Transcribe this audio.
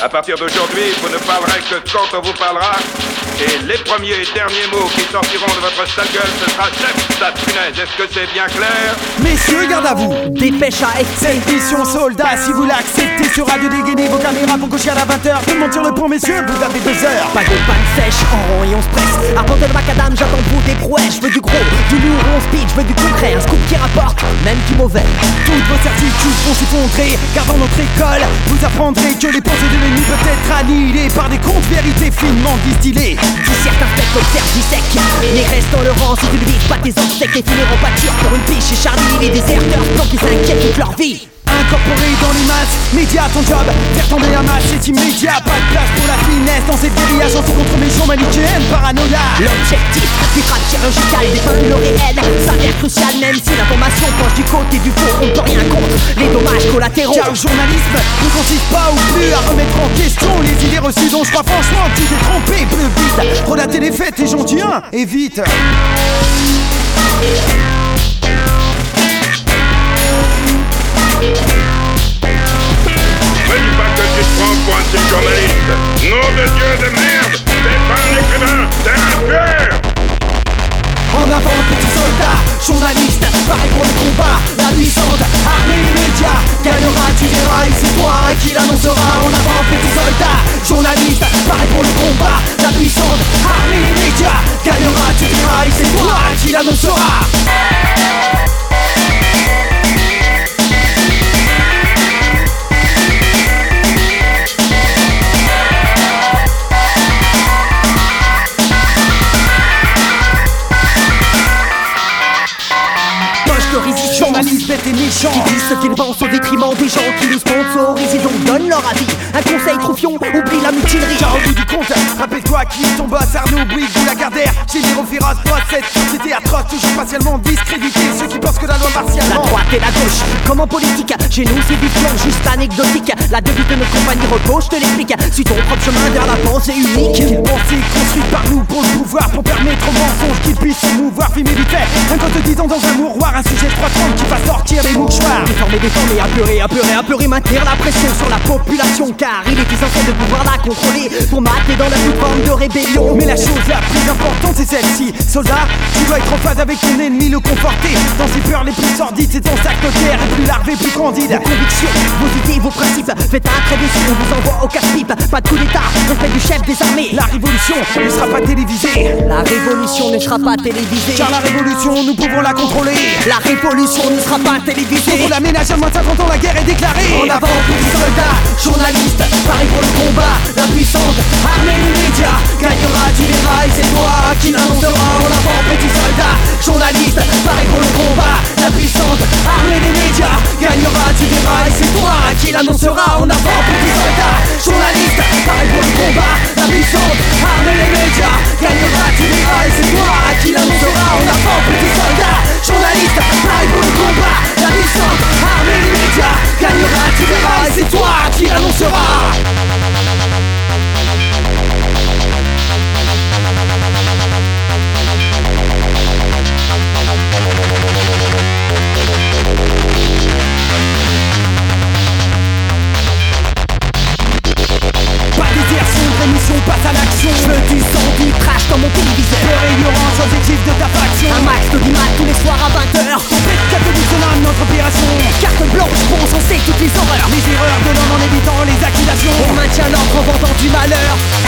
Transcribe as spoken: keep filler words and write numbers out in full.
À partir d'aujourd'hui, vous ne parlerez que quand on vous parlera. Et les premiers et derniers mots qui sortiront de votre sale gueule, ce sera chef, sa punaise. Est-ce que c'est bien clair? Messieurs, garde à vous. Dépêche à F C. Cette mission soldat, si vous l'acceptez, sur Radio dégainez vos caméras pour cocher à la vingt heures. Tout le monde sur le pont, messieurs, vous avez deux heures. Pas de panne sèche, en rond et on se presse. Apportez le macadam, j'attends pour des prouesses. Je veux du gros, du lourd, on speed, je veux du concret. Un scoop qui rapporte, même du mauvais. Toutes vos certitudes vont s'effondrer, car dans notre école, vous apprendrez que les pensées de l'ennemi peuvent être annihilées par des contes vérités finement distillées. Si certains spectres observent du sec, les restent dans le rang, si tu ne vises pas tes obsèques, et finiront pâtir pour une piche. Et Charlie, les déserteurs, tant qu'ils s'inquiètent toute leur vie. Incorporé dans les masses, média ton job, faire tomber un match, c'est immédiat. Pas de place pour la finesse dans cette guérilla, chanson contre méchants manichéennes, paranoïa. L'objectif du frappe chirurgical dépeint le réel, s'avère crucial même si l'information penche du côté du faux. On ne peut rien contre les dommages collatéraux. Car le journalisme ne consiste pas ou plus à remettre en question les idées reçues dont je crois franchement que tu t'es trompé. Bleu vite, relater les faits, t'es gentil, hein, et vite. Me dis pas que tu te prends pour un petit journaliste. Nom de Dieu de merde. T'es pas un écrivain, t'es un tueur. En avant, petit soldat, journaliste, pareil pour le combat. La puissante armée immédiat gagnera, tu verras, et c'est toi qui l'annoncera. En avant, petit soldat, journaliste, pareil pour le combat. La puissante armée immédiat gagnera, tu verras, et c'est toi qui l'annoncera. Journaliste bête et méchant qui disent ce qu'ils pensent au détriment des gens qui nous sponsorisent et donc donnent leur avis. Un conseil troufion, oublie la mutinerie. Car au bout du compte, rappelle-toi qui est ton boss, Arnaud Bouygues ou Lagardère. Généraux féroces, poids cette société atroce, toujours partiellement discréditée. Ceux qui pensent que la loi La partiellement. droite et la gauche, comme en politique, chez nous c'est du plan juste anecdotique. La devise de notre compagnie repos, je te l'explique. Suis ton propre chemin vers la pensée unique. Une pensée construite par nous pour le pouvoir, pour permettre aux mensonges qu'ils puissent se mouvoir, filmer vite fait. Un code disant dans un mouroir, un sujet trois trente qui va sortir des mouchoirs. Déformer, déformer, apeurer, apeurer, apeurer, maintenir la pression sur la population. Car il est essentiel de pouvoir la contrôler pour mater dans la toute forme de rébellion. Mais la chose la plus importante c'est celle-ci. Soldat, tu dois être en phase avec ton ennemi, le conforter. Dans ses peurs les plus sordides, c'est ton sac de terre, et plus larvé, plus candide. Vos convictions, vos idées, vos principes, faites un trait dessus, on vous envoie au casse-pipe. Pas de coup d'état, respect du chef des armées. La révolution ne sera pas télévisée. La révolution ne sera pas télévisée. Car la révolution, nous pouvons la contrôler. La révolution ne sera pas télévisée. Pour la ménage à moins de cinquante ans, la guerre est déclarée. En avant, petit soldat, journaliste, pareil pour le combat. La puissante armée immédiat gagnera, tu verras, et c'est toi qui l'annoncera. En avant, petit soldat, journaliste, pareil pour le combat. La puissante armée des médias gagnera, tu verras, et c'est toi qui l'annoncera. En avant, petit soldat, journaliste, pareil pour le combat. La puissante armée des médias gagnera, tu verras, et c'est toi qui l'annoncera. En avant, petit soldat, journaliste, pareil pour le combat. La puissante armée des médias gagnera, tu verras, et c'est toi qui l'annoncera. Pas désertion, vraie mission, passe à l'action. Je veux du sang, du trash dans mon téléviseur. Peur et ignorance, objectif de ta faction. Un max de dix tous les soirs à vingt heures. Complète catholique de l'âme, notre opération. Carte blanche pour encenser toutes les horreurs. Les erreurs de l'homme en évitant les accusations. On maintient l'ordre en vendant du malheur.